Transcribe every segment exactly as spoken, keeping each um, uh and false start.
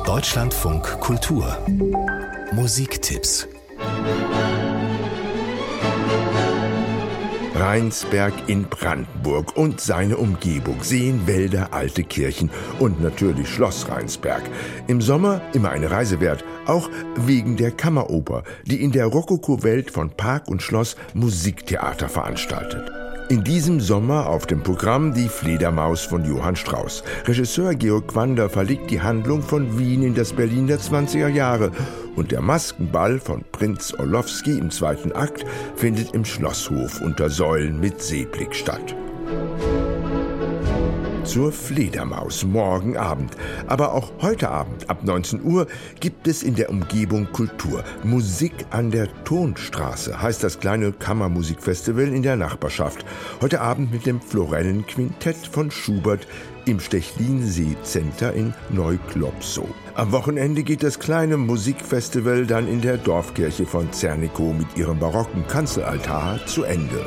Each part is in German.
Deutschlandfunk Kultur Musiktipps. Rheinsberg in Brandenburg und seine Umgebung, Seen, Wälder, alte Kirchen und natürlich Schloss Rheinsberg. Im Sommer immer eine Reise wert, auch wegen der Kammeroper, die in der Rokoko-Welt von Park und Schloss Musiktheater veranstaltet. In diesem Sommer auf dem Programm Die Fledermaus von Johann Strauss. Regisseur Georg Wander verlegt die Handlung von Wien in das Berlin der zwanziger Jahre und der Maskenball von Prinz Orlowski im zweiten Akt findet im Schlosshof unter Säulen mit Seeblick statt. Zur Fledermaus morgen Abend. Aber auch heute Abend ab neunzehn Uhr gibt es in der Umgebung Kultur. Musik an der Tonstraße heißt das kleine Kammermusikfestival in der Nachbarschaft. Heute Abend mit dem Florellenquintett von Schubert im Stechlin-See-Center in Neuklopsow. Am Wochenende geht das kleine Musikfestival dann in der Dorfkirche von Zernikow mit ihrem barocken Kanzelaltar zu Ende.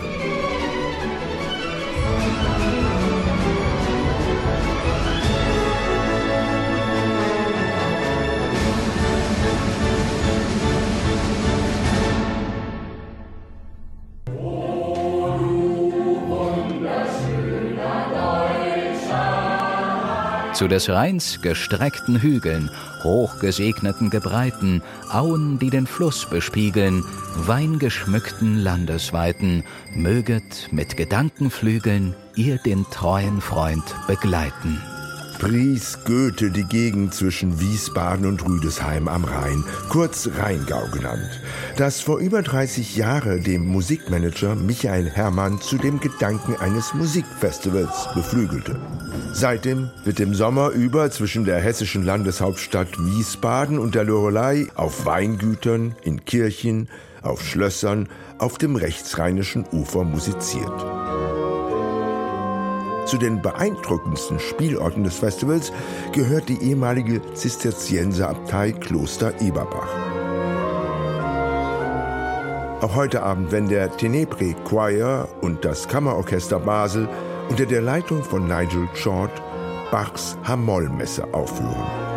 Zu des Rheins gestreckten Hügeln, hochgesegneten Gebreiten, Auen, die den Fluss bespiegeln, weingeschmückten Landesweiten, möget mit Gedankenflügeln ihr den treuen Freund begleiten. Pries Goethe die Gegend zwischen Wiesbaden und Rüdesheim am Rhein, kurz Rheingau genannt, das vor über dreißig Jahren dem Musikmanager Michael Herrmann zu dem Gedanken eines Musikfestivals beflügelte. Seitdem wird im Sommer über zwischen der hessischen Landeshauptstadt Wiesbaden und der Loreley auf Weingütern, in Kirchen, auf Schlössern, auf dem rechtsrheinischen Ufer musiziert. Zu den beeindruckendsten Spielorten des Festivals gehört die ehemalige Zisterzienserabtei Kloster Eberbach. Auch heute Abend, wenn der Tenebrae Choir und das Kammerorchester Basel unter der Leitung von Nigel Short Bachs H-Moll-Messe aufführen.